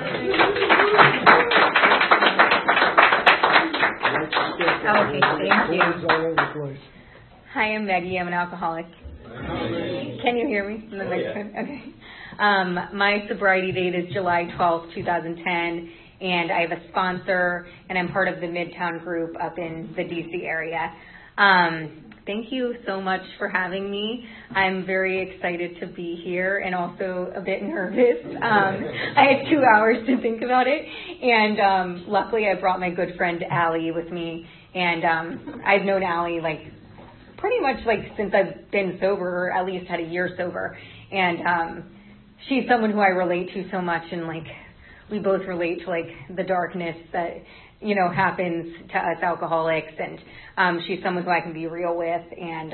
Okay, thank you. Hi, I'm Maggie. I'm an alcoholic. Can you hear me? Okay. My sobriety date is July 12th, 2010, and I have a sponsor, and I'm part of the Midtown group up in the D.C. area. Thank you so much for having me. I'm very excited to be here and also a bit nervous. I had 2 hours to think about it, and luckily I brought my good friend Allie with me, and I've known Allie pretty much since I've been sober, or at least had a year sober, and she's someone who I relate to so much, and we both relate to the darkness that happens to us alcoholics, and she's someone who I can be real with, and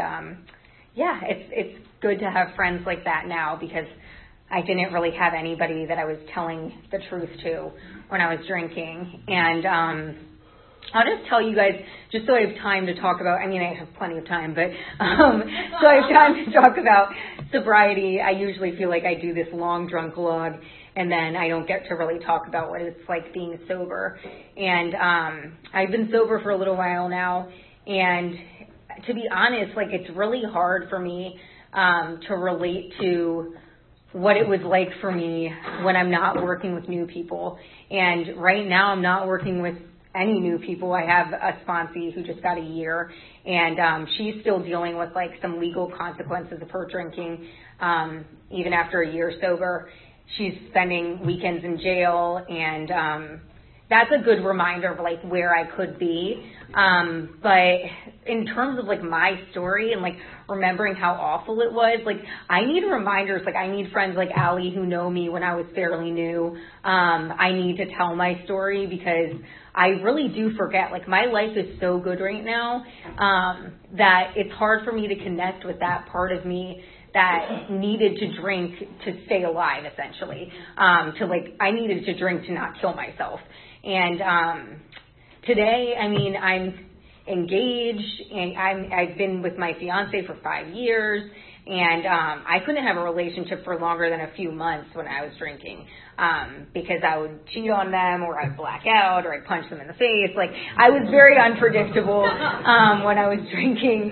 it's good to have friends like that now, because I didn't really have anybody that I was telling the truth to when I was drinking. And I'll just tell you guys, just so I have time to talk about, I have plenty of time, but so I have time to talk about sobriety. I usually feel like I do this long drunk log, and then I don't get to really talk about what it's like being sober. And I've been sober for a little while now, and to be honest, it's really hard for me to relate to what it was like for me when I'm not working with new people. And right now I'm not working with any new people. I have a sponsee who just got a year, and she's still dealing with some legal consequences of her drinking even after a year sober. She's spending weekends in jail, and that's a good reminder of where I could be. But in terms of my story and remembering how awful it was, I need reminders. I need friends like Allie who know me when I was fairly new. I need to tell my story because I really do forget. My life is so good right now that it's hard for me to connect with that part of me that needed to drink to stay alive, essentially. I needed to drink to not kill myself. And today, I'm engaged, and I've been with my fiance for 5 years, and I couldn't have a relationship for longer than a few months when I was drinking, because I would cheat on them, or I'd black out, or I'd punch them in the face. I was very unpredictable when I was drinking,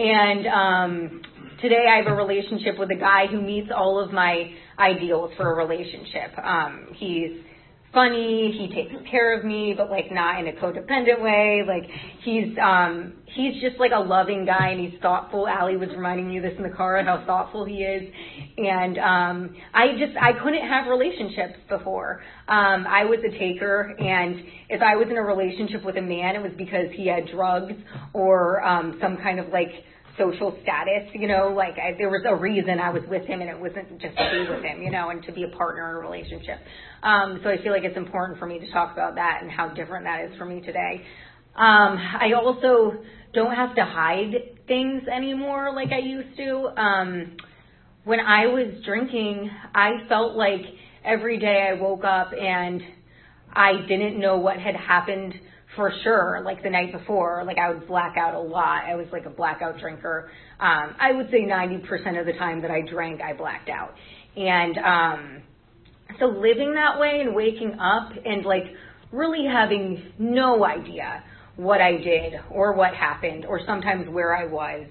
and today I have a relationship with a guy who meets all of my ideals for a relationship. He's funny, he takes care of me, but not in a codependent way. He's just a loving guy, and he's thoughtful. Allie was reminding me of this in the car, how thoughtful he is. And I couldn't have relationships before. I was a taker, and if I was in a relationship with a man, it was because he had drugs or some kind of social status, there was a reason I was with him, and it wasn't just to be with him, and to be a partner in a relationship. So I feel it's important for me to talk about that and how different that is for me today. I also don't have to hide things anymore like I used to. When I was drinking, I felt like every day I woke up and I didn't know what had happened for sure, the night before. I would black out a lot. I was a blackout drinker. I would say 90% of the time that I drank, I blacked out. And so living that way and waking up and really having no idea what I did or what happened or sometimes where I was,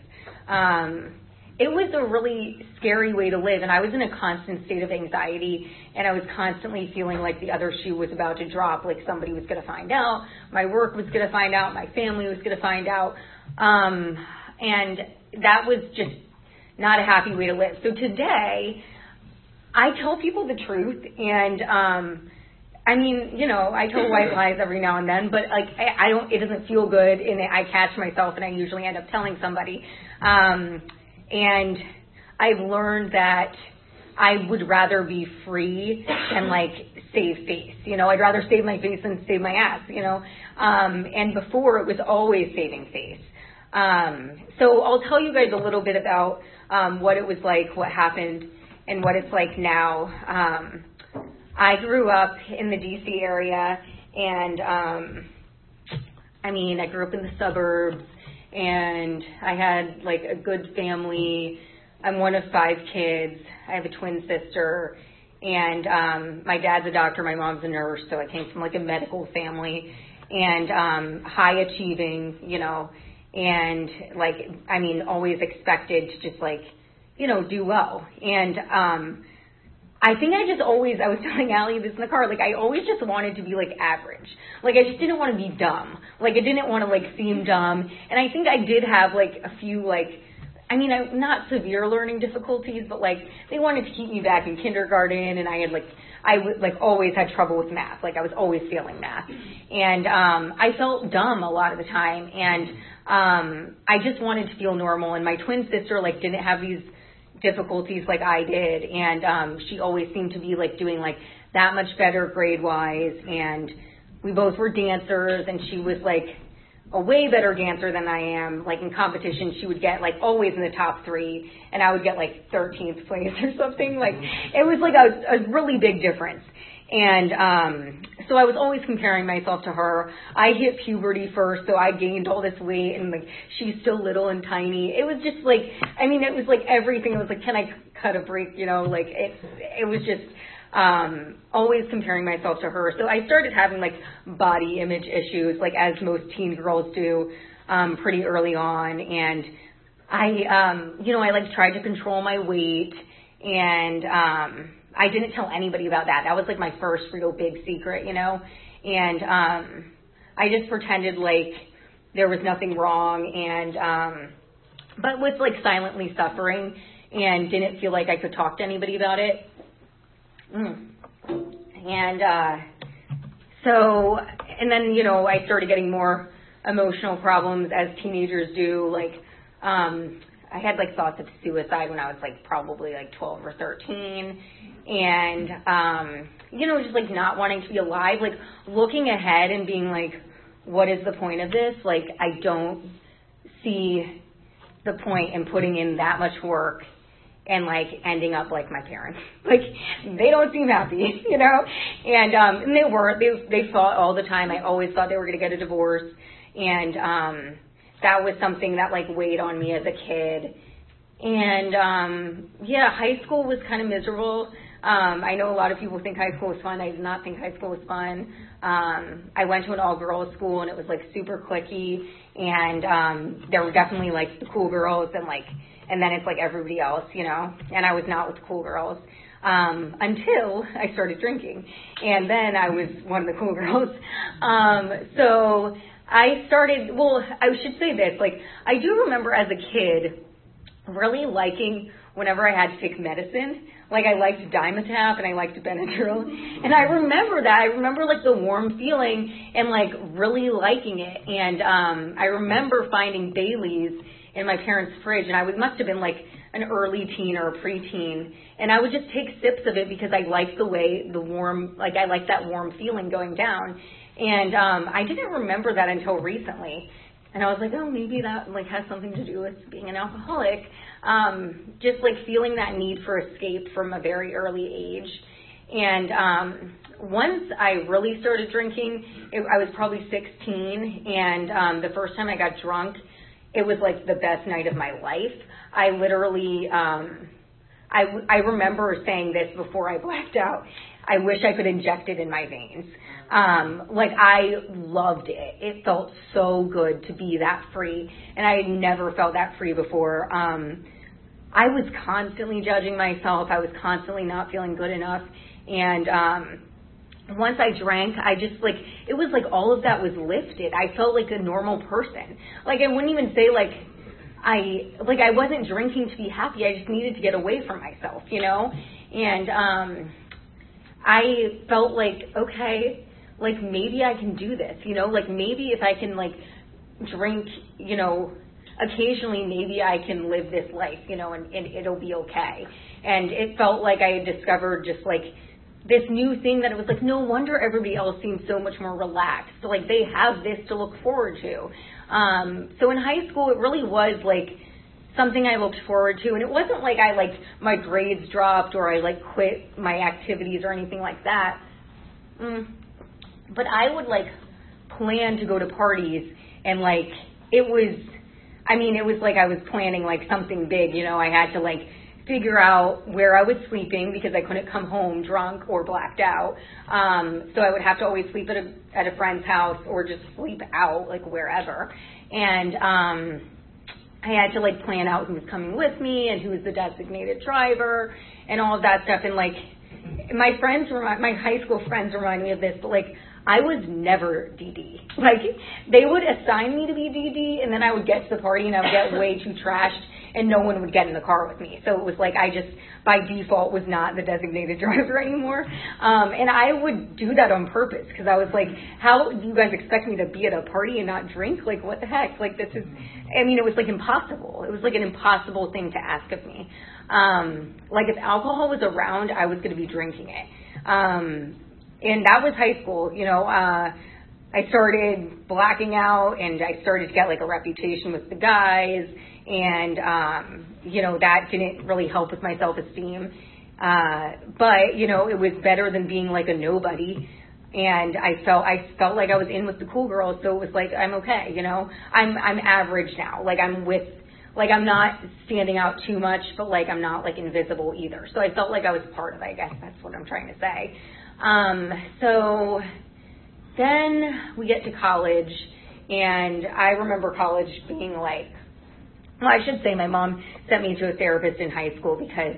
it was a really scary way to live. And I was in a constant state of anxiety, and I was constantly feeling like the other shoe was about to drop, somebody was going to find out, my work was going to find out, my family was going to find out. And that was just not a happy way to live. So today, I tell people the truth, and I tell white lies every now and then, but I don't. It doesn't feel good, and I catch myself, and I usually end up telling somebody. And I've learned that I would rather be free than save face. I'd rather save my face than save my ass. And before it was always saving face. So I'll tell you guys a little bit about what it was like, what happened, and what it's like now. I grew up in the D.C. area, and I grew up in the suburbs, and I had a good family. I'm one of 5 kids. I have a twin sister, And my dad's a doctor, my mom's a nurse, so I came from like a medical family, and high achieving, and like, I mean, always expected to just like, do well. And I think I was telling Allie this in the car, like I always just wanted to be like average. Like I just didn't want to be dumb. Like I didn't want to like seem dumb. And I think I did have like a few not severe learning difficulties, but like they wanted to keep me back in kindergarten, and I always had trouble with math. Like I was always failing math. And I felt dumb a lot of the time, and I just wanted to feel normal. And my twin sister like didn't have these difficulties like I did, and she always seemed to be like doing like that much better grade wise, and we both were dancers, and she was like a way better dancer than I am. Like in competition she would get like always in the top 3, and I would get like 13th place or something. Like it was like a really big difference. And so I was always comparing myself to her. I hit puberty first, so I gained all this weight, and like she's still little and tiny. It was just like, I mean, it was like everything. It was like, can I cut a break? Like it was just always comparing myself to her. So I started having like body image issues, like as most teen girls do, pretty early on. And I like tried to control my weight, and I didn't tell anybody about that. That was like my first real big secret, and I just pretended like there was nothing wrong, and but was like silently suffering and didn't feel like I could talk to anybody about it. And and then I started getting more emotional problems as teenagers do. Like I had like thoughts of suicide when I was like probably like 12 or 13. And, just like not wanting to be alive, like looking ahead and being like, what is the point of this? Like, I don't see the point in putting in that much work and like ending up like my parents. Like, they don't seem happy, and they fought all the time. I always thought they were going to get a divorce. And, that was something that like weighed on me as a kid. And, high school was kind of miserable. I know a lot of people think high school was fun. I did not think high school was fun. I went to an all-girls school, and it was like super cliquey, and there were definitely like the cool girls, and then it's like everybody else, and I was not with the cool girls until I started drinking, and then I was one of the cool girls. So I started, I should say this, like I do remember as a kid really liking whenever I had to take medicine. Like I liked Dimetapp and I liked Benadryl, and I remember that. I remember like the warm feeling and like really liking it. And I remember finding Bailey's in my parents' fridge, and I must have been like an early teen or a preteen, and I would just take sips of it because I liked I liked that warm feeling going down. And I didn't remember that until recently. And I was like, oh, maybe that like has something to do with being an alcoholic. Just like feeling that need for escape from a very early age. And once I really started drinking, I was probably 16. And the first time I got drunk, it was like the best night of my life. I literally, I remember saying this before I blacked out. I wish I could inject it in my veins. Like I loved it. It felt so good to be that free, and I had never felt that free before. I was constantly judging myself. I was constantly not feeling good enough, and once I drank, I just like, it was like all of that was lifted. I felt like a normal person. Like I wouldn't even say like I wasn't drinking to be happy. I just needed to get away from myself, and I felt like, okay, like maybe I can do this, like maybe if I can like drink, occasionally maybe I can live this life, and it'll be okay. And it felt like I had discovered just like this new thing that it was like, no wonder everybody else seems so much more relaxed. So like they have this to look forward to. So in high school, it really was like something I looked forward to. And it wasn't like my grades dropped or I like quit my activities or anything like that. But I would like plan to go to parties, and like it was like I was planning like something big, I had to like figure out where I was sleeping because I couldn't come home drunk or blacked out. So I would have to always sleep at a friend's house or just sleep out, like wherever. And I had to like plan out who was coming with me and who was the designated driver and all of that stuff. And like my high school friends remind me of this, but like I was never DD. Like they would assign me to be DD, and then I would get to the party and I would get way too trashed and no one would get in the car with me. So it was like I just by default was not the designated driver anymore. And I would do that on purpose because I was like, how do you guys expect me to be at a party and not drink? Like what the heck? Like this is, I mean, it was like impossible. It was like an impossible thing to ask of me. Like if alcohol was around, I was going to be drinking it. And that was high school, you know. I started blacking out and I started to get like a reputation with the guys and, you know, that didn't really help with my self-esteem. But, you know, it was better than being like a nobody. And I felt like I was in with the cool girls. So it was like, I'm okay, you know, I'm average now. Like I'm not standing out too much, but like I'm not like invisible either. So I felt like I was part of it, I guess that's what I'm trying to say. So then we get to college, and I remember college being like, well, I should say my mom sent me to a therapist in high school because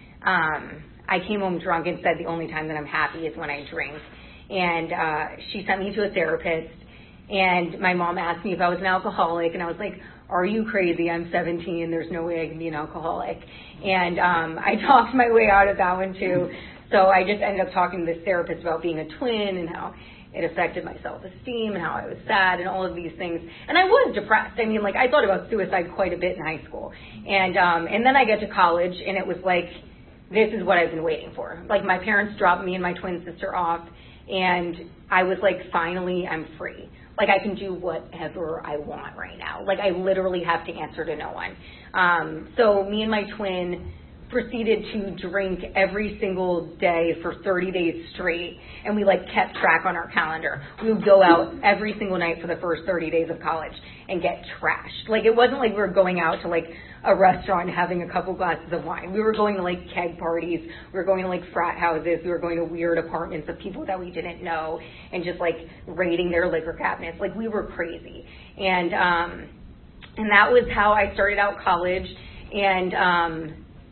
I came home drunk and said the only time that I'm happy is when I drink. And she sent me to a therapist, and my mom asked me if I was an alcoholic, and I was like, are you crazy? I'm 17. There's no way I can be an alcoholic. And I talked my way out of that one too. So I just ended up talking to this therapist about being a twin and how it affected my self-esteem and how I was sad and all of these things. And I was depressed. I mean, like I thought about suicide quite a bit in high school. And then I get to college and it was like, this is what I've been waiting for. Like my parents dropped me and my twin sister off and I was like, finally, I'm free. Like I can do whatever I want right now. Like I literally have to answer to no one. So me and my twin proceeded to drink every single day for 30 days straight, and we like kept track on our calendar. We would go out every single night for the first 30 days of college and get trashed. Like it wasn't like we were going out to like a restaurant and having a couple glasses of wine. We were going to like keg parties. We were going to like frat houses. We were going to weird apartments of people that we didn't know and just like raiding their liquor cabinets. Like we were crazy. And that was how I started out college. And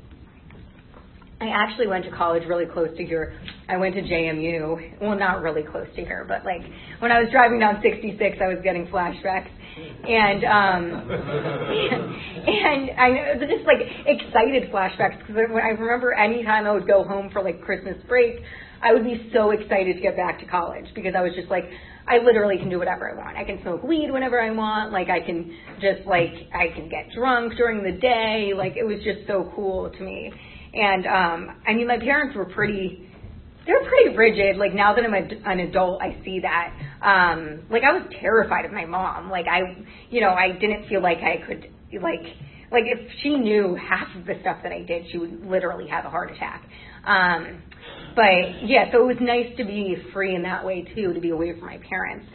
I actually went to college really close to here. I went to JMU. Well, not really close to here, but like when I was driving down 66, I was getting flashbacks. And and I was just like excited flashbacks because I remember any time I would go home for like Christmas break, I would be so excited to get back to college because I was just like, I literally can do whatever I want. I can smoke weed whenever I want. Like I can just like, I can get drunk during the day. Like it was just so cool to me. And, I mean, my parents were pretty rigid. Like now that I'm an adult, I see that. Like I was terrified of my mom. Like I didn't feel like I could, like if she knew half of the stuff that I did, she would literally have a heart attack. But yeah, so it was nice to be free in that way too, to be away from my parents.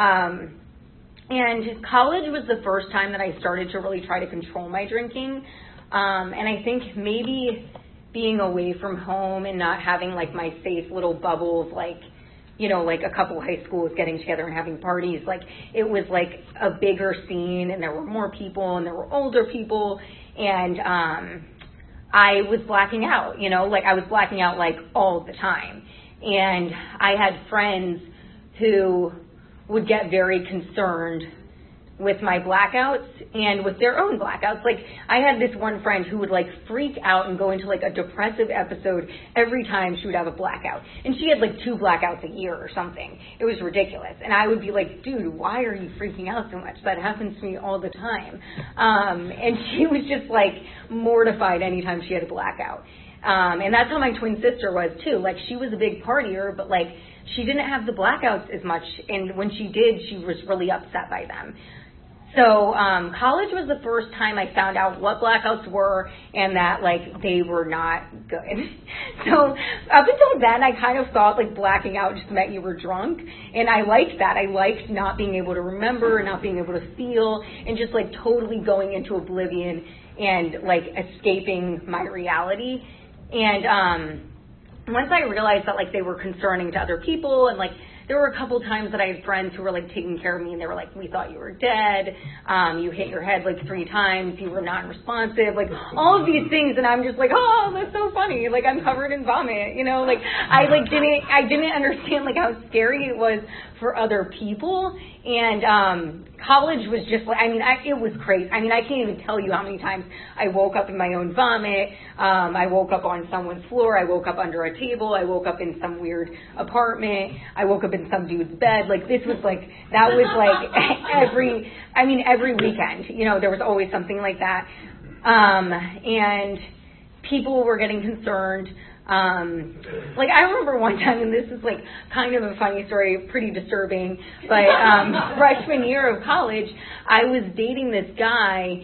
And college was the first time that I started to really try to control my drinking. And I think maybe being away from home and not having like my safe little bubble of like, you know, like a couple high schools getting together and having parties, like it was like a bigger scene and there were more people and there were older people and I was blacking out, you know, like I was blacking out like all the time. And I had friends who would get very concerned with my blackouts and with their own blackouts. Like I had this one friend who would like freak out and go into like a depressive episode every time she would have a blackout. And she had like 2 blackouts a year or something. It was ridiculous. And I would be like, dude, why are you freaking out so much? That happens to me all the time. And she was just like mortified anytime she had a blackout. And that's how my twin sister was too. Like she was a big partier, but like she didn't have the blackouts as much. And when she did, she was really upset by them. So college was the first time I found out what blackouts were and that, like, they were not good. So up until then, I kind of thought, like, blacking out just meant you were drunk. And I liked that. I liked not being able to remember, not being able to feel, and just, like, totally going into oblivion and, like, escaping my reality. And once I realized that, like, they were concerning to other people and, like, there were a couple times that I had friends who were, like, taking care of me, and they were like, we thought you were dead, you hit your head, like, 3 times, you were non-responsive, like, all of these things, and I'm just like, oh, that's so funny, like, I'm covered in vomit, you know, like, I didn't understand, like, how scary it was for other people, and college was just, like, it was crazy. I can't even tell you how many times I woke up in my own vomit, I woke up on someone's floor, I woke up under a table, I woke up in some weird apartment, I woke up in some dude's bed, like, this was, like, that was, like, every weekend, you know, there was always something like that, and people were getting concerned. Like, I remember one time, and this is, like, kind of a funny story, pretty disturbing, but freshman year of college, I was dating this guy,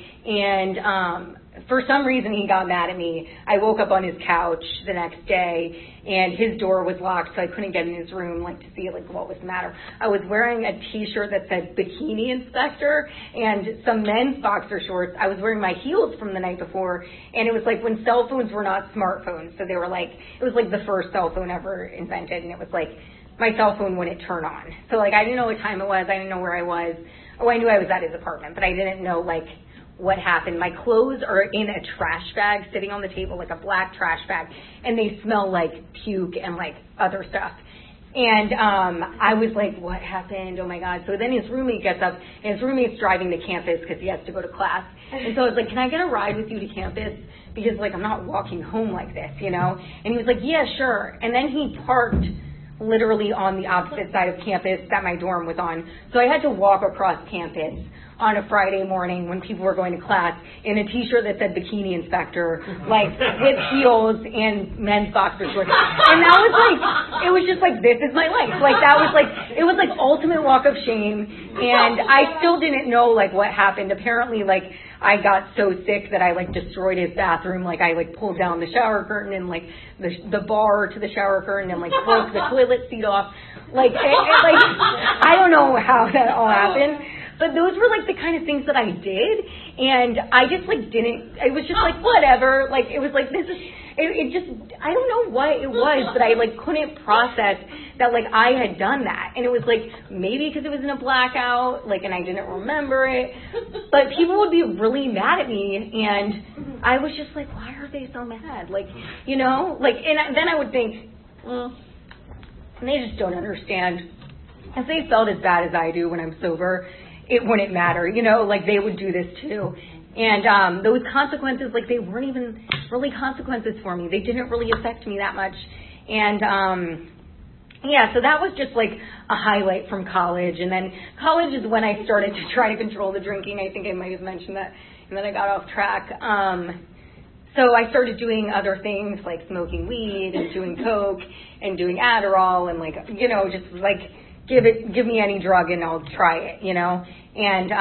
and for some reason he got mad at me. I woke up on his couch the next day, and his door was locked, so I couldn't get in his room, like, to see, like, what was the matter. I was wearing a T-shirt that said Bikini Inspector and some men's boxer shorts. I was wearing my heels from the night before, and it was, like, when cell phones were not smartphones, so they were, like, it was, like, the first cell phone ever invented, and it was, like, my cell phone wouldn't turn on. So, like, I didn't know what time it was. I didn't know where I was. Oh, I knew I was at his apartment, but I didn't know, like, what happened. My clothes are in a trash bag sitting on the table, like a black trash bag, and they smell like puke and like other stuff. And I was like, what happened? Oh my God. So then his roommate gets up, and his roommate's driving to campus because he has to go to class. And so I was like, can I get a ride with you to campus? Because, like, I'm not walking home like this, you know? And he was like, yeah, sure. And then he parked literally on the opposite side of campus that my dorm was on. So I had to walk across campus on a Friday morning when people were going to class in a T-shirt that said Bikini Inspector, like, with heels and men's boxer shorts. And that was like, it was just like, this is my life. Like, that was like, it was like ultimate walk of shame. And I still didn't know, like, what happened. Apparently, like, I got so sick that I, like, destroyed his bathroom. Like, I, like, pulled down the shower curtain and, like, the bar to the shower curtain and, like, broke the toilet seat off. Like, like, I don't know how that all happened. But those were, like, the kind of things that I did, and I just, like, didn't, it was just, like, whatever, like, it was, like, this is, it just, I don't know what it was, but I, like, couldn't process that, like, I had done that, and it was, like, maybe because it was in a blackout, like, and I didn't remember it, but people would be really mad at me, and I was just like, why are they so mad, like, you know, like, and then I would think, well, they just don't understand. If they felt as bad as I do when I'm sober, it wouldn't matter, you know, like, they would do this too. And those consequences, like, they weren't even really consequences for me. They didn't really affect me that much. And yeah, so that was just, like, a highlight from college. And then college is when I started to try to control the drinking. I think I might have mentioned that, and then I got off track. So I started doing other things, like smoking weed and doing coke and doing Adderall and, like, you know, just, like, give me any drug and I'll try it, you know. And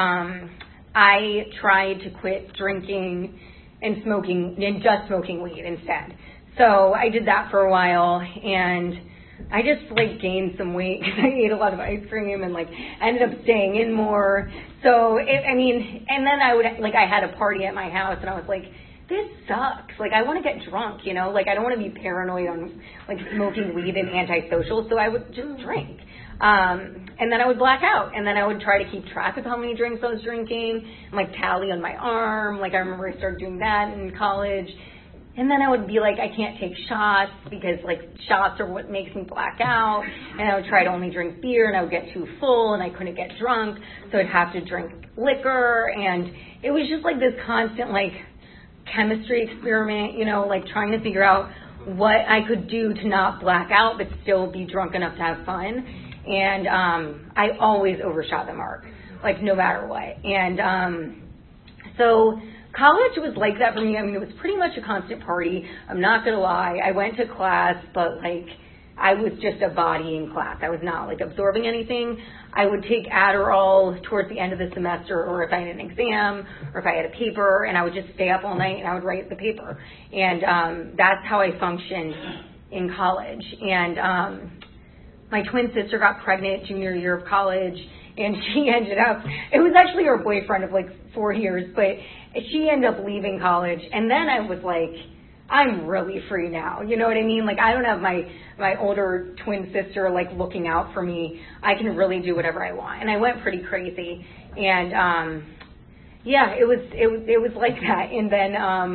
I tried to quit drinking and smoking and just smoking weed instead. So I did that for a while, and I just, like, gained some weight because I ate a lot of ice cream and, like, ended up staying in more. So, and then I had a party at my house, and I was like, this sucks. Like, I want to get drunk, you know? Like, I don't want to be paranoid on, like, smoking weed and antisocial, so I would just drink. And then I would black out, and then I would try to keep track of how many drinks I was drinking, and, like, tally on my arm. Like, I remember I started doing that in college. And then I would be like, I can't take shots because, like, shots are what makes me black out. And I would try to only drink beer, and I would get too full, and I couldn't get drunk, so I'd have to drink liquor. And it was just, like, this constant, like, chemistry experiment, you know, like, trying to figure out what I could do to not black out but still be drunk enough to have fun. And I always overshot the mark, like, no matter what. And so college was like that for me. I mean, it was pretty much a constant party. I'm not going to lie. I went to class, but, like, I was just a body in class. I was not like absorbing anything. I would take Adderall towards the end of the semester, or if I had an exam, or if I had a paper, and I would just stay up all night and I would write the paper. And that's how I functioned in college. And my twin sister got pregnant junior year of college, and she ended up, it was actually her boyfriend of like 4 years, but she ended up leaving college. And then I was like, I'm really free now. You know what I mean? Like, I don't have my older twin sister like looking out for me. I can really do whatever I want. And I went pretty crazy. And yeah, it was like that. And then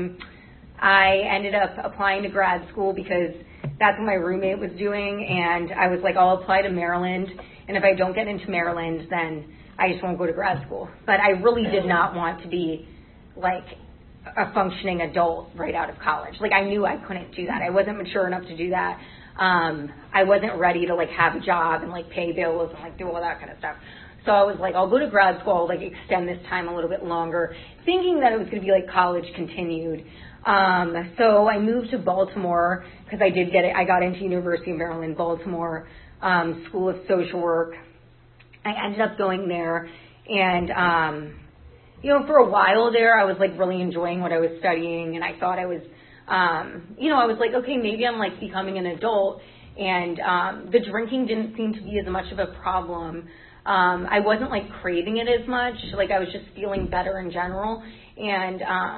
I ended up applying to grad school because that's what my roommate was doing. And I was like, I'll apply to Maryland. And if I don't get into Maryland, then I just won't go to grad school. But I really did not want to be like a functioning adult right out of college. Like, I knew I couldn't do that. I wasn't mature enough to do that. I wasn't ready to like have a job and like pay bills and like do all that kind of stuff. So I was like, I'll go to grad school, like extend this time a little bit longer, thinking that it was going to be like college continued. So I moved to Baltimore because I got into University of Maryland, Baltimore, School of Social Work. I ended up going there, and you know, for a while there, I was like really enjoying what I was studying, and I thought I was, you know, I was like, okay, maybe I'm like becoming an adult, and the drinking didn't seem to be as much of a problem. I wasn't like craving it as much, like I was just feeling better in general, and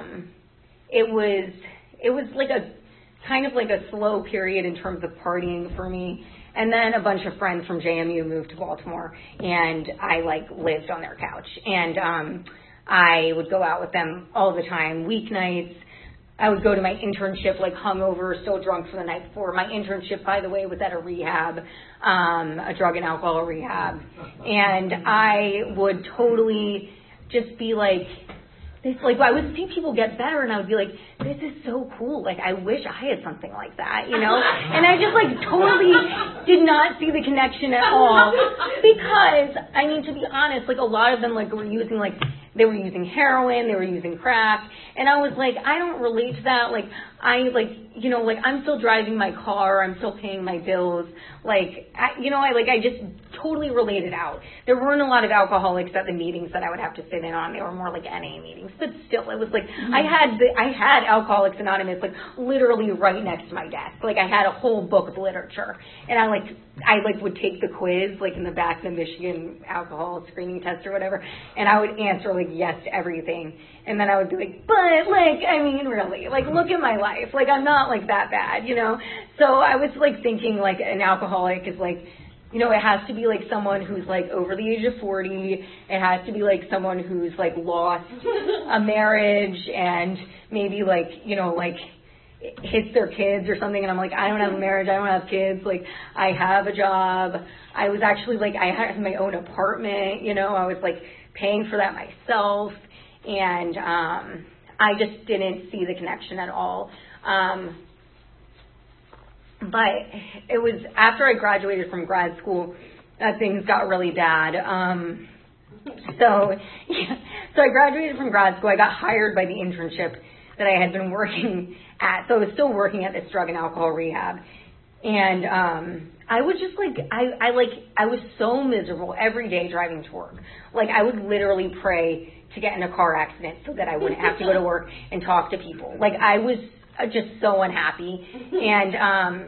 it was like a kind of like a slow period in terms of partying for me. And then a bunch of friends from JMU moved to Baltimore, and I like lived on their couch, and I would go out with them all the time, weeknights. I would go to my internship like hungover, still drunk from the night before. My internship, by the way, was at a rehab, a drug and alcohol rehab. And I would totally just be like, I would see people get better, and I would be like, this is so cool. Like, I wish I had something like that, you know? And I just, like, totally did not see the connection at all. Because, I mean, to be honest, like, a lot of them, like, were using, like, they were using heroin, they were using crack, and I was like, I don't relate to that. Like, I, like, you know, like, I'm still driving my car, I'm still paying my bills. Like, I just totally related out. There weren't a lot of alcoholics at the meetings that I would have to sit in on. They were more like NA meetings. But still, it was like, I had Alcoholics Anonymous, like, literally right next to my desk. Like, I had a whole book of literature. And I would take the quiz, like, in the back of the Michigan alcohol screening test or whatever, and I would answer, like, yes to everything. And then I would be like, but, like, I mean, really, like, look at my life. Like, I'm not, like, that bad, you know? So I was, like, thinking, like, an alcoholic is, like, you know, it has to be, like, someone who's, like, over the age of 40. It has to be, like, someone who's, like, lost a marriage and maybe, like, you know, like, hits their kids or something. And I'm like, I don't have a marriage. I don't have kids. Like, I have a job. I was actually, like, I had my own apartment, you know. I was, like, paying for that myself. And I just didn't see the connection at all. But it was after I graduated from grad school that things got really bad. So I graduated from grad school. I got hired by the internship that I had been working at. So I was still working at this drug and alcohol rehab. And I was just like, I was so miserable every day driving to work. Like, I would literally pray to get in a car accident so that I wouldn't have to go to work and talk to people. Like, I was just so unhappy. And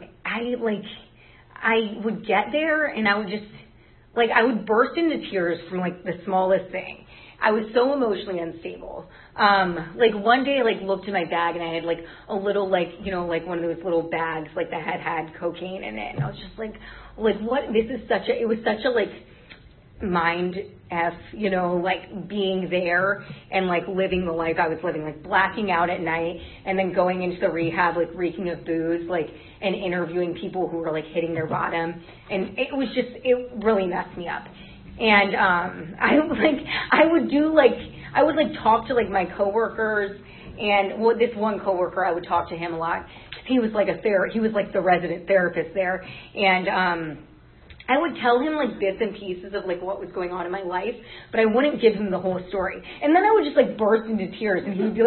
I would get there and I would just, like, I would burst into tears from, like, the smallest thing. I was so emotionally unstable. Like, one day I, like, looked in my bag and I had, like, a little, like, you know, like, one of those little bags, like, that had cocaine in it. And I was just like, what, it was such a, like, mind F, you know, like, being there and, like, living the life I was living, like, blacking out at night and then going into the rehab, like, reeking of booze, like, and interviewing people who were, like, hitting their bottom. And it really messed me up. And I would talk to, like, my coworkers, and this one coworker, I would talk to him a lot. He was like he was like the resident therapist there, and I would tell him, like, bits and pieces of, like, what was going on in my life, but I wouldn't give him the whole story. And then I would just, like, burst into tears, and he would be like,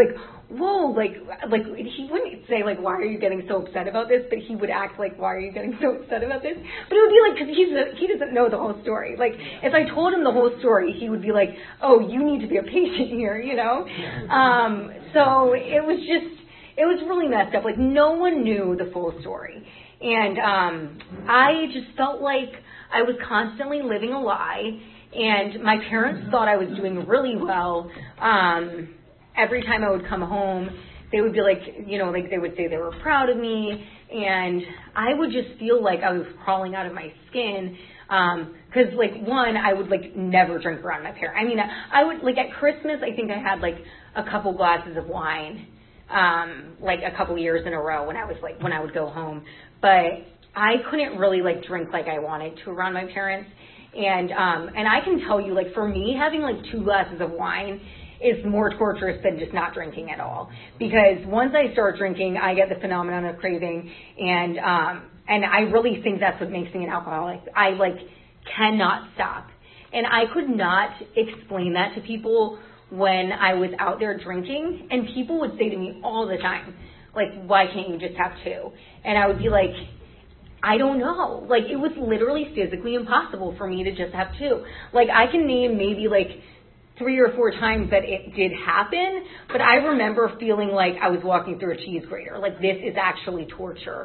whoa, like he wouldn't say like, why are you getting so upset about this? But he would act like, why are you getting so upset about this? But it would be like, because he doesn't know the whole story. Like, if I told him the whole story, he would be like, oh, you need to be a patient here, you know? So it was really messed up. Like, no one knew the full story. And I just felt like I was constantly living a lie, and my parents thought I was doing really well. Every time I would come home, they would be like, you know, like they would say they were proud of me, and I would just feel like I was crawling out of my skin. Because, like, one, I would, like, never drink around my parents. I mean, I would, like, at Christmas, I think I had, like, a couple glasses of wine, like, a couple years in a row when I would go home. But I couldn't really, like, drink like I wanted to around my parents. And I can tell you, like, for me, having, like, 2 glasses of wine is more torturous than just not drinking at all. Because once I start drinking, I get the phenomenon of craving, and I really think that's what makes me an alcoholic. I, like, cannot stop. And I could not explain that to people when I was out there drinking, and people would say to me all the time, like, why can't you just have 2? And I would be like, I don't know. Like, it was literally physically impossible for me to just have 2. Like, I can name maybe, like, 3 or 4 times that it did happen, but I remember feeling like I was walking through a cheese grater. Like, this is actually torture.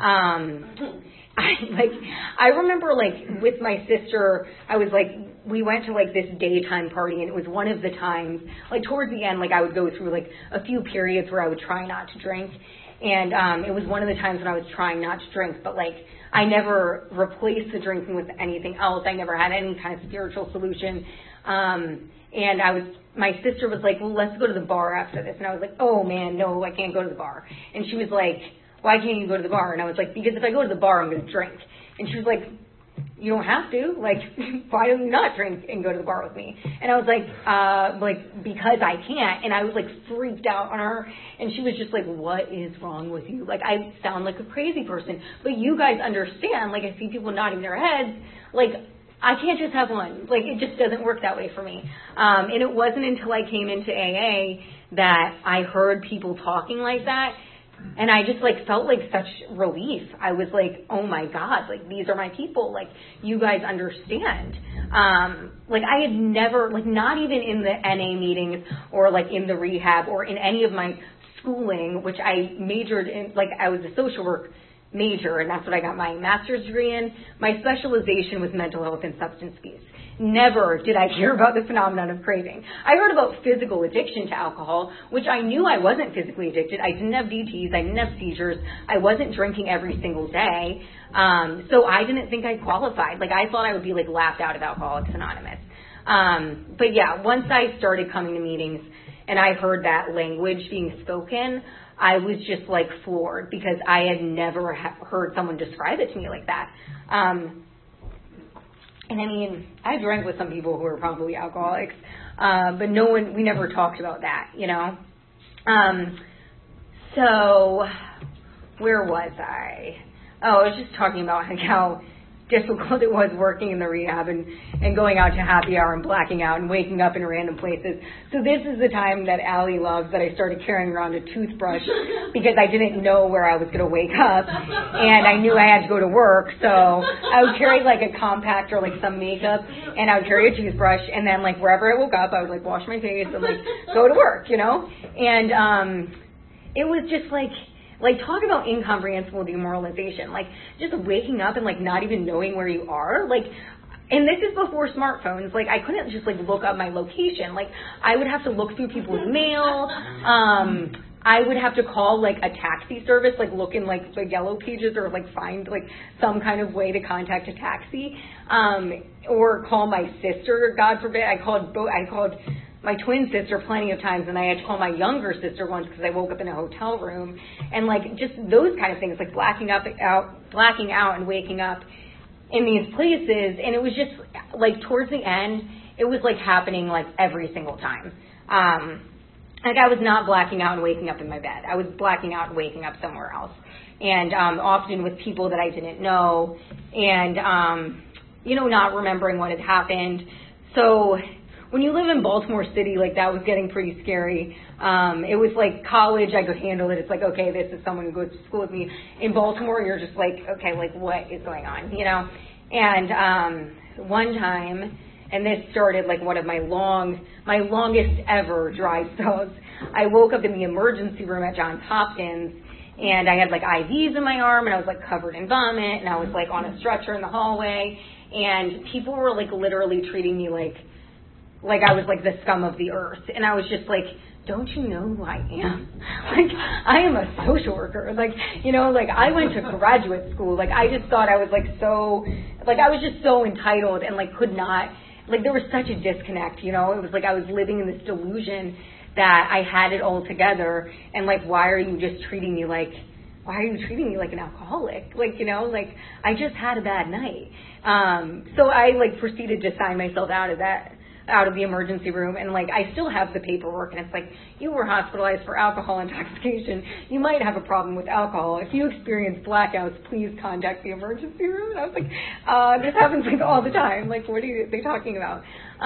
I remember, like, with my sister, I was like, we went to, like, this daytime party, and it was one of the times, like, towards the end, like, I would go through, like, a few periods where I would try not to drink, and it was one of the times when I was trying not to drink, but, like, I never replaced the drinking with anything else. I never had any kind of spiritual solution. And my sister was like, well, let's go to the bar after this. And I was like, oh man, no, I can't go to the bar. And she was like, why can't you go to the bar? And I was like, because if I go to the bar, I'm going to drink. And she was like, you don't have to. Like, why don't you not drink and go to the bar with me? And I was like, because I can't. And I was like freaked out on her. And she was just like, what is wrong with you? Like, I sound like a crazy person. But you guys understand, like, I see people nodding their heads, like, I can't just have one. Like, it just doesn't work that way for me. And it wasn't until I came into AA that I heard people talking like that, and I just, like, felt like such relief. I was like, oh, my God, like, these are my people. Like, you guys understand. Like, I had never, like, not even in the NA meetings or, like, in the rehab or in any of my schooling, which I majored in, like, I was a social work major, and that's what I got my master's degree in. My specialization was mental health and substance abuse. Never did I hear about the phenomenon of craving. I heard about physical addiction to alcohol, which I knew I wasn't physically addicted. I didn't have DTs. I didn't have seizures. I wasn't drinking every single day. So I didn't think I qualified. Like, I thought I would be, like, laughed out of Alcoholics Anonymous. But yeah, once I started coming to meetings and I heard that language being spoken, I was just, like, floored because I had never heard someone describe it to me like that. And I mean, I drank with some people who were probably alcoholics, but we never talked about that, you know? So where was I? Oh, I was just talking about how difficult it was working in the rehab and going out to happy hour and blacking out and waking up in random places. So this is the time that Allie loves that I started carrying around a toothbrush because I didn't know where I was going to wake up, and I knew I had to go to work. So I would carry, like, a compact or, like, some makeup, and I would carry a toothbruch, and then, like, wherever I woke up, I would, like, wash my face and, like, go to work, you know? And it was just, like, talk about incomprehensible demoralization. Like, just waking up and, like, not even knowing where you are. Like, and this is before smartphones. Like, I couldn't just, like, look up my location. Like, I would have to look through people's mail. I would have to call, like, a taxi service, like, look in, like, the yellow pages or, like, find, like, some kind of way to contact a taxi. Or call my sister, God forbid. I called my twin sister plenty of times, and I had to call my younger sister once because I woke up in a hotel room, and, like, just those kind of things, like blacking out and waking up in these places. And it was just, like, towards the end, it was, like, happening, like, every single time. Like, I was not blacking out and waking up in my bed. I was blacking out and waking up somewhere else, and often with people that I didn't know, and you know, not remembering what had happened. So when you live in Baltimore City, like, that was getting pretty scary. It was like college, I could handle it. It's like, okay, this is someone who goes to school with me. In Baltimore, you're just like, okay, like, what is going on, you know? And one time, and this started like one of my longest ever dry spells, I woke up in the emergency room at Johns Hopkins, and I had like IVs in my arm, and I was like covered in vomit, and I was like on a stretcher in the hallway, and people were like literally treating me like I was like the scum of the earth. And I was just like, don't you know who I am? Like, I am a social worker. Like, you know, like, I went to graduate school. Like, I just thought I was like so, like, I was just so entitled and like could not, like, there was such a disconnect, you know? It was like I was living in this delusion that I had it all together, and like, why are you treating me like an alcoholic? Like, you know, like, I just had a bad night. So I like proceeded to sign myself out of the emergency room, and like, I still have the paperwork, and it's like, you were hospitalized for alcohol intoxication. You might have a problem with alcohol. If you experience blackouts, please contact the emergency room. And I was like, this happens like all the time. Like, what are they talking about?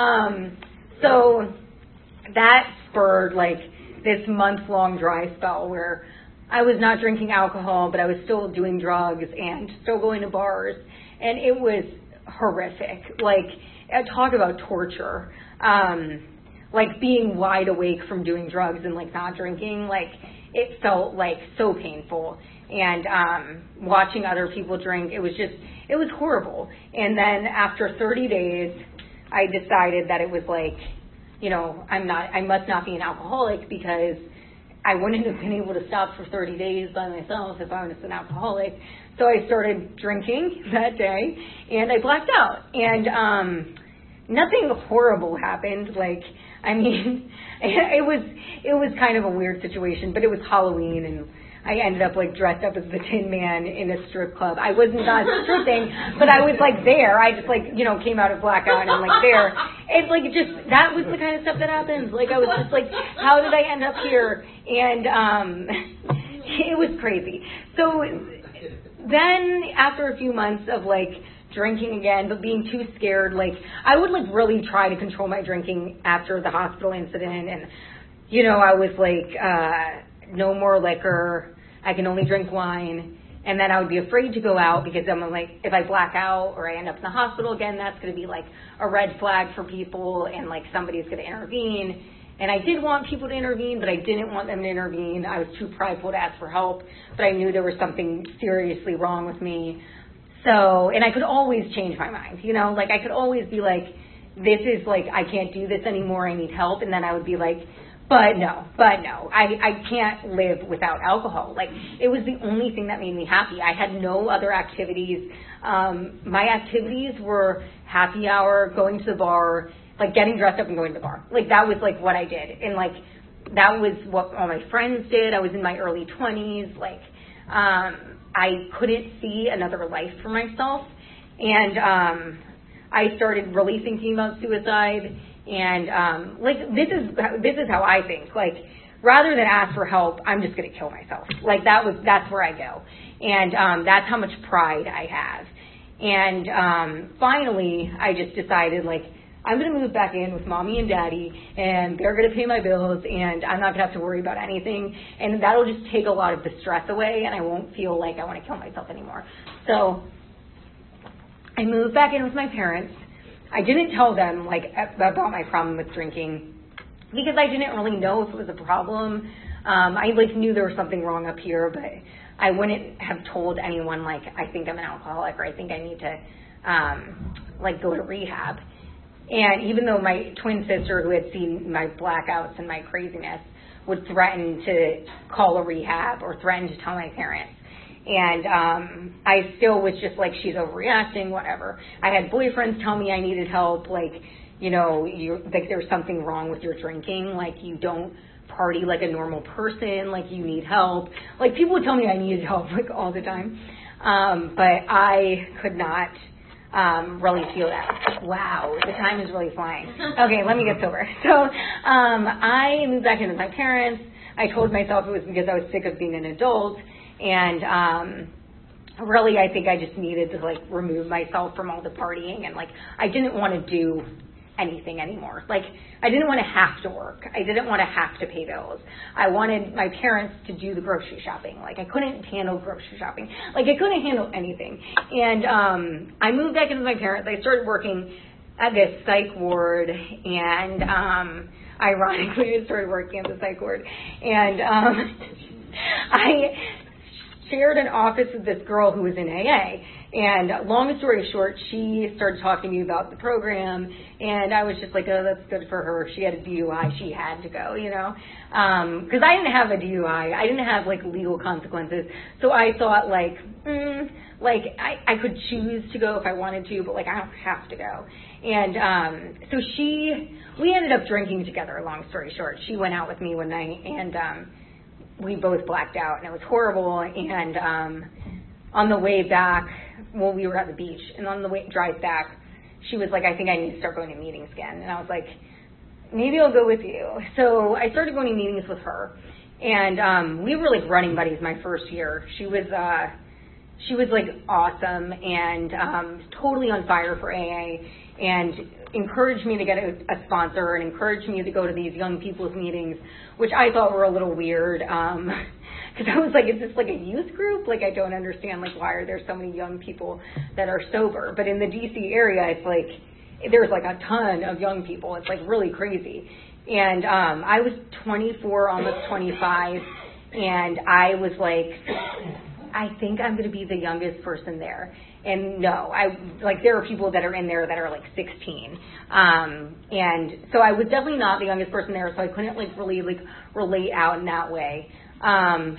So that spurred like this month-long dry spell where I was not drinking alcohol, but I was still doing drugs and still going to bars, and it was horrific. Like, talk about torture. Like, being wide awake from doing drugs and like not drinking, like, it felt like so painful. And watching other people drink, it was horrible. And then after 30 days, I decided that it was like, you know, I must not be an alcoholic, because I wouldn't have been able to stop for 30 days by myself if I was an alcoholic. So I started drinking that day, and I blacked out. And nothing horrible happened. Like, I mean, it was kind of a weird situation, but it was Halloween, and I ended up like dressed up as the Tin Man in a strip club. I was not stripping, but I was like there. I just like, you know, came out of blackout and I'm like there. It's like just, that was the kind of stuff that happens. Like, I was just like, how did I end up here? And it was crazy. So then after a few months of like drinking again, but being too scared, like, I would like really try to control my drinking after the hospital incident. And, you know, I was like, no more liquor. I can only drink wine. And then I would be afraid to go out, because I'm like, if I black out or I end up in the hospital again, that's going to be like a red flag for people, and like somebody's going to intervene. And I did want people to intervene, but I didn't want them to intervene. I was too prideful to ask for help, but I knew there was something seriously wrong with me. So, and I could always change my mind, you know, like I could always be like, this is like, I can't do this anymore, I need help. And then I would be like, But no, I can't live without alcohol. Like, it was the only thing that made me happy. I had no other activities. My activities were happy hour, going to the bar, like getting dressed up and going to the bar. Like, that was like what I did. And like, that was what all my friends did. I was in my early 20s. Like, I couldn't see another life for myself. And I started really thinking about suicide. And like, this is how I think. Like, rather than ask for help, I'm just going to kill myself. Like, that's where I go. And that's how much pride I have. And finally, I just decided, like, I'm going to move back in with mommy and daddy, and they're going to pay my bills, and I'm not going to have to worry about anything. And that'll just take a lot of the stress away, and I won't feel like I want to kill myself anymore. So I moved back in with my parents. I didn't tell them, like, about my problem with drinking, because I didn't really know if it was a problem. I, like, knew there was something wrong up here, but I wouldn't have told anyone, like, I think I'm an alcoholic, or I think I need to, like, go to rehab. And even though my twin sister, who had seen my blackouts and my craziness, would threaten to call a rehab or threaten to tell my parents. And I still was just like, she's overreacting, whatever. I had boyfriends tell me I needed help, like, you know, like there's something wrong with your drinking, like you don't party like a normal person, like you need help. Like, people would tell me I needed help, like, all the time. But I could not really feel that. Wow, the time is really flying. Okay, let me get sober. So I moved back in with my parents. I told myself it was because I was sick of being an adult. And really, I think I just needed to, like, remove myself from all the partying. And, like, I didn't want to do anything anymore. Like, I didn't want to have to work. I didn't want to have to pay bills. I wanted my parents to do the grocery shopping. Like, I couldn't handle grocery shopping. Like, I couldn't handle anything. And I moved back in with my parents. I started working at this psych ward, and ironically, I started working at the psych ward. And I shared an office with this girl who was in AA. And long story short, she started talking to me about the program, and I was just like, oh, that's good for her. She had a DUI. She had to go, you know, because I didn't have a DUI. I didn't have, like, legal consequences. So I thought, like, I could choose to go if I wanted to, but, like, I don't have to go. And so we ended up drinking together, long story short. She went out with me one night, and we both blacked out, and it was horrible. And on the way back, well, we were at the beach, and on the drive back, she was like, I think I need to start going to meetings again. And I was like, maybe I'll go with you. So I started going to meetings with her, and we were like running buddies my first year. She was like awesome and totally on fire for AA, and encouraged me to get a sponsor and encouraged me to go to these young people's meetings, which I thought were a little weird. Because I was like, is this like a youth group? Like, I don't understand, like, why are there so many young people that are sober? But in the D.C. area, it's like, there's like a ton of young people. It's like really crazy. And I was 24, almost 25, and I was like, I think I'm going to be the youngest person there. And no, there are people that are in there that are like 16. And so I was definitely not the youngest person there, so I couldn't like really like relate out in that way. And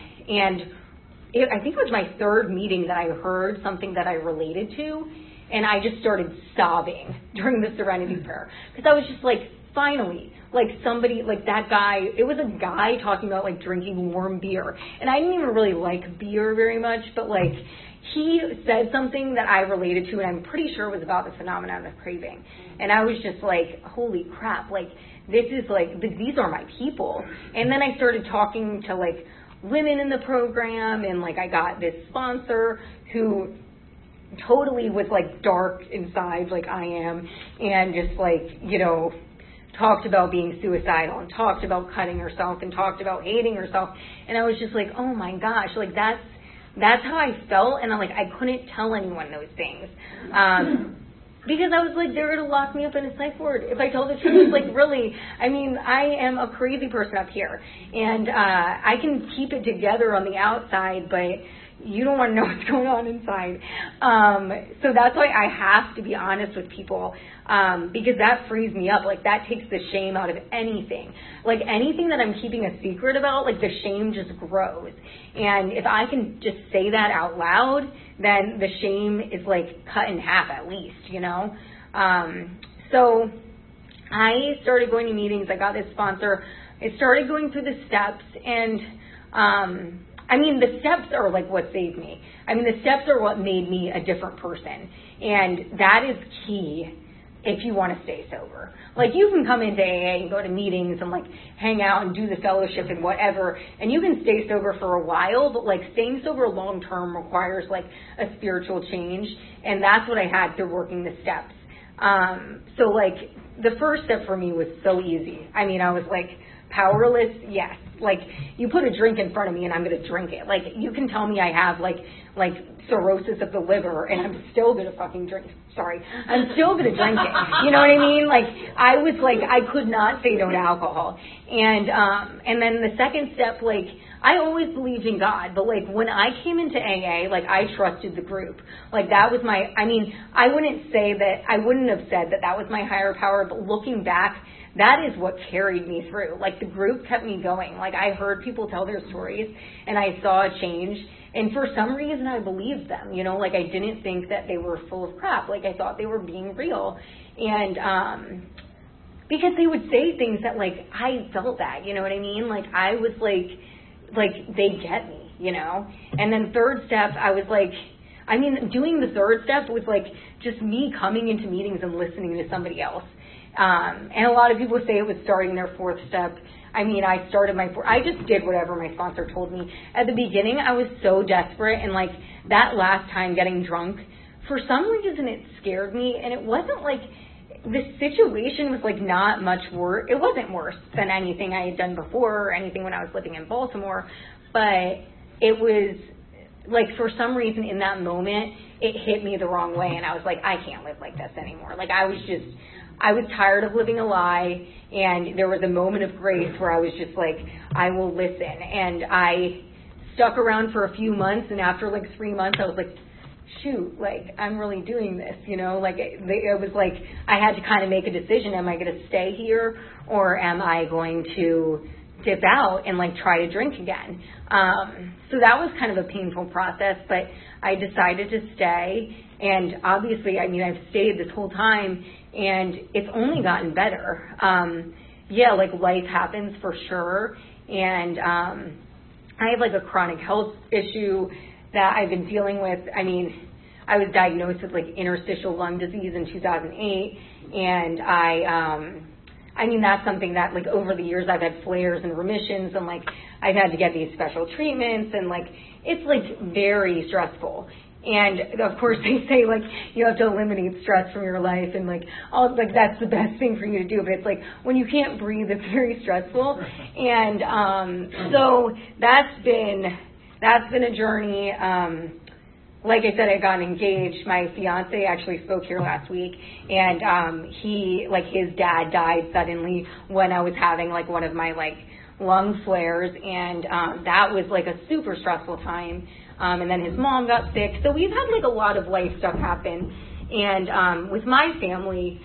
I think it was my third meeting that I heard something that I related to, and I just started sobbing during the Serenity Prayer, because I was just like, finally, like somebody, like that guy, it was a guy talking about like drinking warm beer, and I didn't even really like beer very much, but like he said something that I related to, and I'm pretty sure it was about the phenomenon of craving, and I was just like, holy crap, like this is like, these are my people. And then I started talking to like women in the program, and like I got this sponsor who totally was like dark inside like I am, and just like, you know, talked about being suicidal and talked about cutting herself and talked about hating herself. And I was just like, oh my gosh, like that's how I felt. And I'm like, I couldn't tell anyone those things. Because I was like, they're going to lock me up in a psych ward if I tell the truth. Like, really, I mean, I am a crazy person up here. And I can keep it together on the outside, but you don't want to know what's going on inside. So that's why I have to be honest with people, because that frees me up. Like, that takes the shame out of anything. Like, anything that I'm keeping a secret about, like, the shame just grows. And if I can just say that out loud, then the shame is, like, cut in half at least, you know? So I started going to meetings. I got this sponsor. I started going through the steps, and I mean, the steps are like what saved me. I mean, the steps are what made me a different person. And that is key if you want to stay sober. Like, you can come into AA and go to meetings and like hang out and do the fellowship and whatever, and you can stay sober for a while, but like staying sober long term requires like a spiritual change. And that's what I had through working the steps. So like the first step for me was so easy. I mean, I was like, powerless, yes. Like, you put a drink in front of me and I'm going to drink it. Like, you can tell me I have like cirrhosis of the liver and I'm still going to fucking drink. Sorry. I'm still going to drink it. You know what I mean? Like, I was like, I could not say no to alcohol. And then the second step, like, I always believed in God, but like when I came into AA, like I trusted the group. Like, that was my, I mean, I wouldn't have said that was my higher power, but looking back, that is what carried me through. Like, the group kept me going. Like, I heard people tell their stories and I saw a change. And for some reason, I believed them. You know, like, I didn't think that they were full of crap. Like, I thought they were being real. And because they would say things that, like, I felt that, you know what I mean? Like, I was like, they get me, you know? And then third step, I was like, I mean, doing the third step was like just me coming into meetings and listening to somebody else. And a lot of people say it was starting their fourth step. I mean, I just did whatever my sponsor told me. At the beginning, I was so desperate, and like that last time getting drunk, for some reason it scared me, and it wasn't like the situation was like not much worse. It wasn't worse than anything I had done before or anything when I was living in Baltimore, but it was like for some reason in that moment it hit me the wrong way, and I was like, I can't live like this anymore. Like I was tired of living a lie, and there was a moment of grace where I was just like, I will listen. And I stuck around for a few months, and after like 3 months I was like, shoot, like I'm really doing this, like it was like I had to kind of make a decision. Am I going to stay here, or am I going to dip out and like try to drink again? So that was kind of a painful process, but I decided to stay, and obviously, I mean, I've stayed this whole time, and it's only gotten better. Like life happens for sure, and I have like a chronic health issue that I've been dealing with. I mean, I was diagnosed with like interstitial lung disease in 2008, and I mean, that's something that like over the years I've had flares and remissions, and like I've had to get these special treatments, and like it's like very stressful. And of course they say like you have to eliminate stress from your life, and like all like that's the best thing for you to do. But it's like when you can't breathe, it's very stressful. And so that's been a journey. Like I said, I got engaged. My fiance actually spoke here last week, and his dad died suddenly when I was having like one of my like lung flares, and that was like a super stressful time. And then his mom got sick. So we've had like a lot of life stuff happen. And with my family,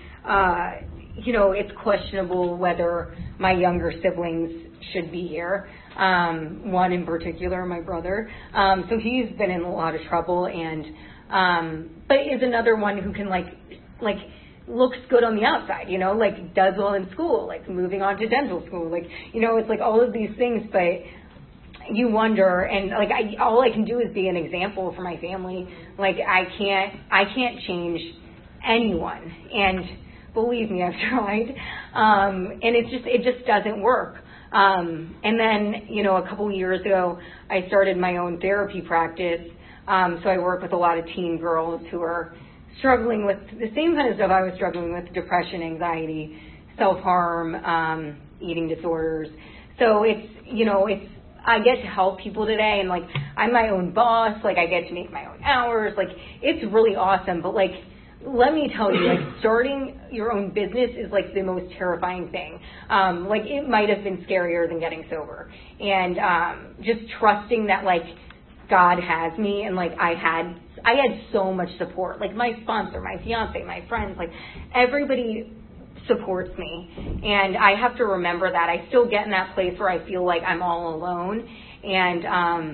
it's questionable whether my younger siblings should be here. One in particular, my brother. So he's been in a lot of trouble, and but is another one who can like looks good on the outside, like does well in school, like moving on to dental school, like it's like all of these things, but you wonder, and like all I can do is be an example for my family. Like I can't change anyone, and believe me, I've tried, and it just doesn't work. And then a couple years ago I started my own therapy practice, so I work with a lot of teen girls who are struggling with the same kind of stuff I was struggling with: depression, anxiety, self-harm, eating disorders. So it's I get to help people today, and like I'm my own boss, like I get to make my own hours, like it's really awesome. But like let me tell you, like starting your own business is like the most terrifying thing. Like it might have been scarier than getting sober, and just trusting that like God has me, and like I had so much support, like my sponsor, my fiance, my friends, like everybody supports me, and I have to remember that. I still get in that place where I feel like I'm all alone, and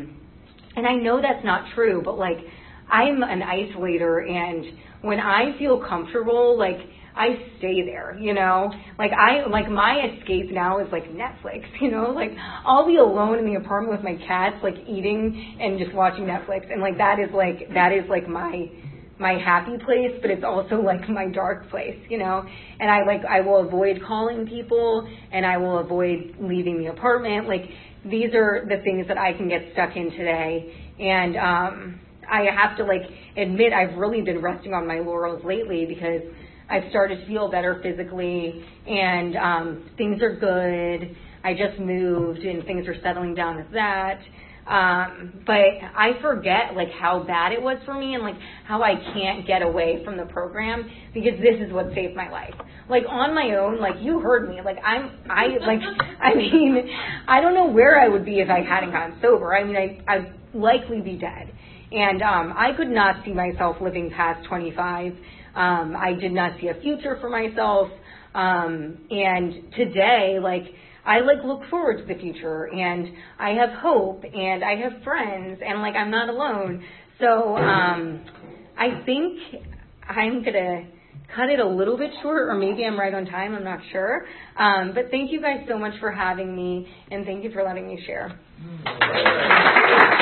I know that's not true, but like I'm an isolator, and when I feel comfortable, like I stay there, like my escape now is like Netflix, like I'll be alone in the apartment with my cats, like eating and just watching Netflix, and like that is like my happy place, but it's also like my dark place, and I will avoid calling people, and I will avoid leaving the apartment. Like these are the things that I can get stuck in today, and I have to like admit I've really been resting on my laurels lately, because I've started to feel better physically, and things are good. I just moved, and things are settling down with that. But I forget like how bad it was for me, and like how I can't get away from the program, because this is what saved my life. Like on my own, like you heard me, like I mean, I don't know where I would be if I hadn't gotten sober. I mean, I'd likely be dead. And I could not see myself living past 25. I did not see a future for myself. And today, like, I like look forward to the future, and I have hope, and I have friends, and like I'm not alone. So I think I'm gonna cut it a little bit short, or maybe I'm right on time, I'm not sure. But thank you guys so much for having me, and thank you for letting me share.